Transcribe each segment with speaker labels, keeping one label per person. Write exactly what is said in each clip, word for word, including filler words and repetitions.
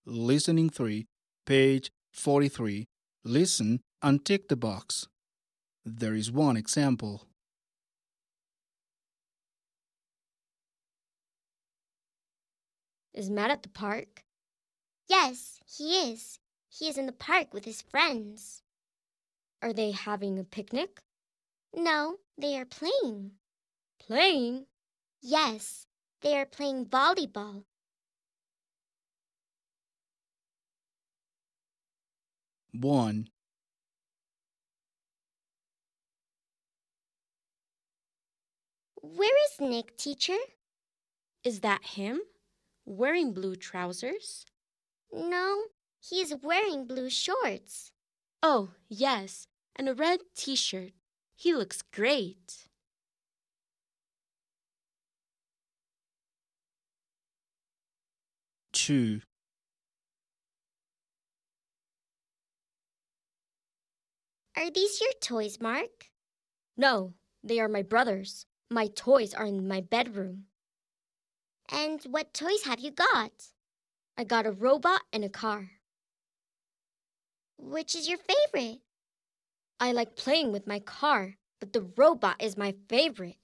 Speaker 1: Listening three, page forty-three. Listen and tick the box. There is one example.
Speaker 2: Is Matt at the park?
Speaker 3: Yes, he is. He is in the park with his friends.
Speaker 2: Are they having a picnic?
Speaker 3: No, they are playing.
Speaker 2: Playing?
Speaker 3: Yes, they are playing volleyball.
Speaker 1: One.
Speaker 3: Where is Nick, teacher?
Speaker 2: Is that him? Wearing blue trousers?
Speaker 3: No, he is wearing blue shorts.
Speaker 2: Oh, yes, and a red t-shirt. He looks great.
Speaker 1: Two.
Speaker 3: Are these your toys, Mark?
Speaker 2: No, they are my brother's. My toys are in my bedroom.
Speaker 3: And what toys have you got?
Speaker 2: I got a robot and a car.
Speaker 3: Which is your favorite?
Speaker 2: I like playing with my car, but the robot is my favorite.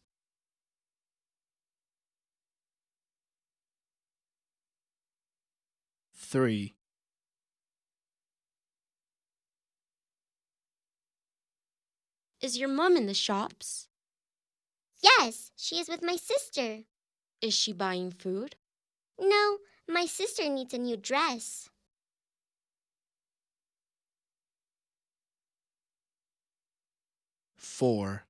Speaker 1: Three.
Speaker 2: Is your mom in the shops?
Speaker 3: Yes, she is with my sister.
Speaker 2: Is she buying food?
Speaker 3: No, my sister needs a new dress.
Speaker 1: Four.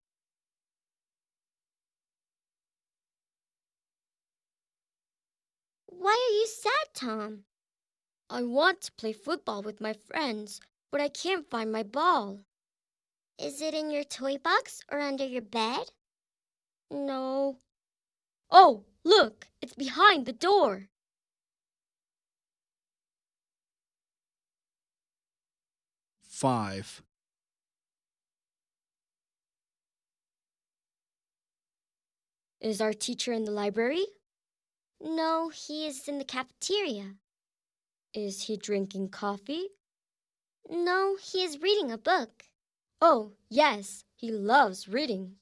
Speaker 3: Why are you sad, Tom?
Speaker 2: I want to play football with my friends, but I can't find my ball.
Speaker 3: Is it in your toy box or under your bed?
Speaker 2: No. Oh, look, it's behind the door.
Speaker 1: Five.
Speaker 2: Is our teacher in the library?
Speaker 3: No, he is in the cafeteria.
Speaker 2: Is he drinking coffee?
Speaker 3: No, he is reading a book.
Speaker 2: Oh, yes, he loves reading.